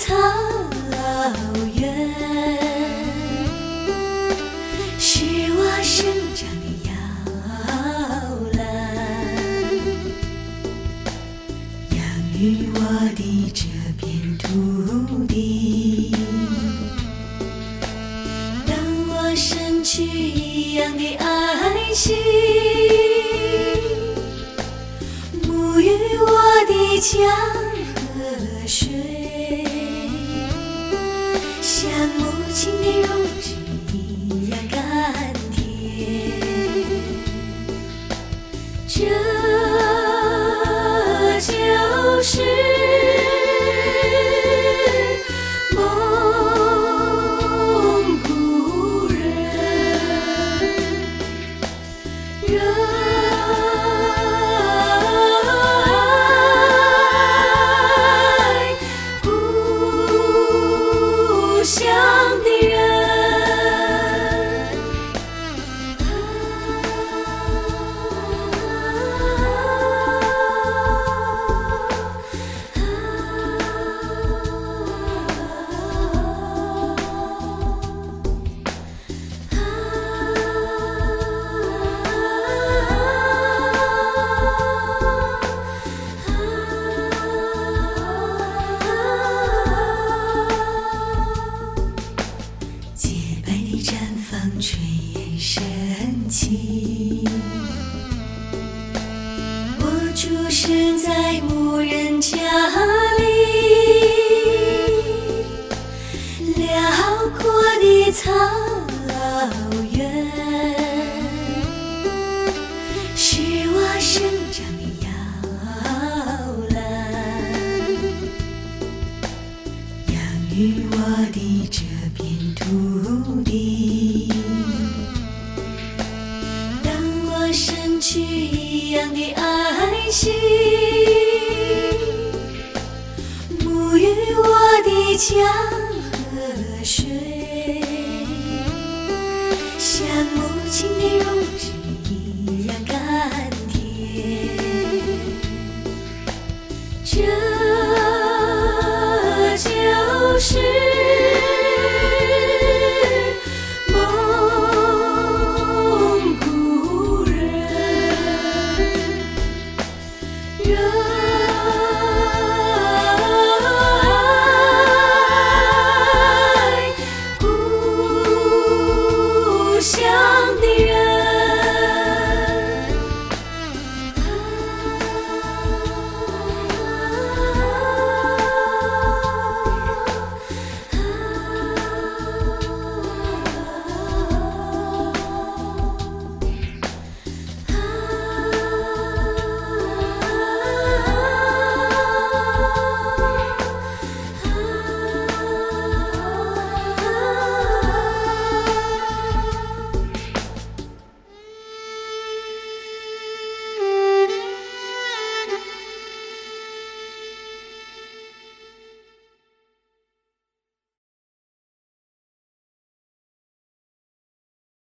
草原，是我生长的摇篮，养育我的这片土地。当我身躯一样的爱心，沐浴我的江河水，像母亲的乳汁一样甘甜。这就是蒙古人热爱故乡的人。洁白的毡房炊烟升起，我出生在牧人家里，辽阔的草原，是我生长的摇篮，养育我的这片土地。当我身躯一样的爱心，沐浴我的江河水，像母亲的乳汁